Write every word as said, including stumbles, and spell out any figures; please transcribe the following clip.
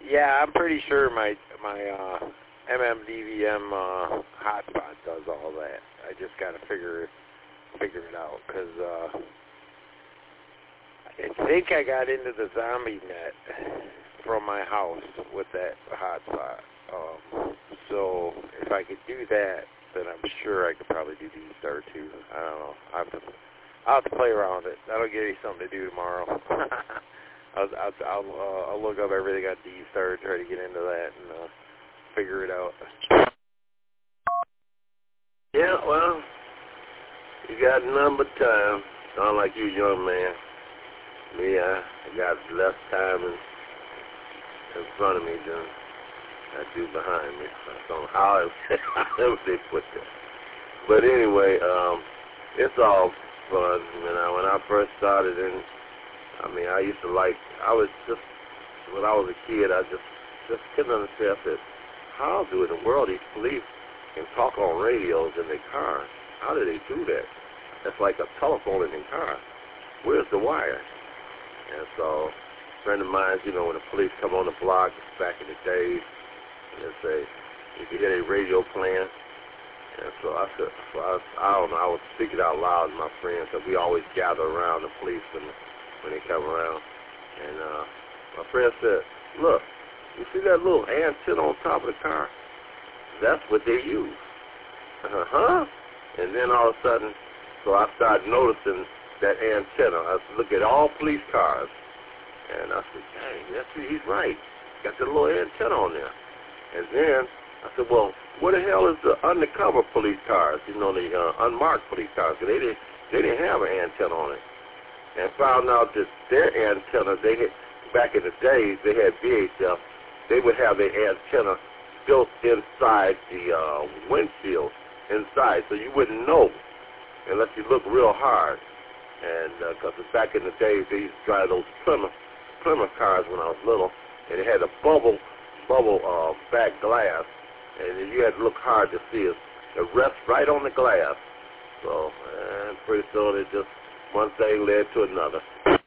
Yeah, I'm pretty sure my my uh, M M D V M uh, hotspot does all that. I just gotta figure figure it out because uh, I think I got into the zombie net from my house with that hotspot. Um, so if I could do that, then I'm sure I could probably do D-Star too. I don't know. I'll have to, I'll have to play around with it. That'll give me something to do tomorrow. I'll I'll I'll, uh, I'll look up everything on D-Star, try to get into that, and uh, figure it out. Yeah, well, you got none but time. Sound like you, young man. Me, I, I got less time in, in front of me than I do behind me. I don't know how however they put that. But anyway, um, it's all fun. You know, when I first started in, I mean, I used to like, I was just, when I was a kid, I just, just couldn't understand. I said, how do in the world these police can talk on radios in their cars? How do they do that? That's like a telephone in their car. Where's the wire? And so, a friend of mine, you know, when the police come on the block back in the days, and they say, if you hear a radio playing, and so I said, so I, I don't know, I was speaking out loud to my friends, because we always gather around the police when, when they come around. And uh, my friend said, look, you see that little antenna on top of the car? That's what they use. Uh-huh. And then all of a sudden, so I started noticing that antenna. I look at all police cars, and I said, dang, that's, he's right. Got that little antenna on there. And then I said, well, what the hell is the undercover police cars, you know, the uh, unmarked police cars? They didn't, they didn't have an antenna on it. And found out that their antenna, they had, back in the days, they had V H F, they would have their antenna built inside the uh, windshield, inside, so you wouldn't know unless you look real hard. And because uh, back in the days, they used to drive those Plymouth, Plymouth cars when I was little, and it had a bubble, bubble uh, back glass, and you had to look hard to see it. It rests right on the glass. So, and pretty soon it just, one thing led to another.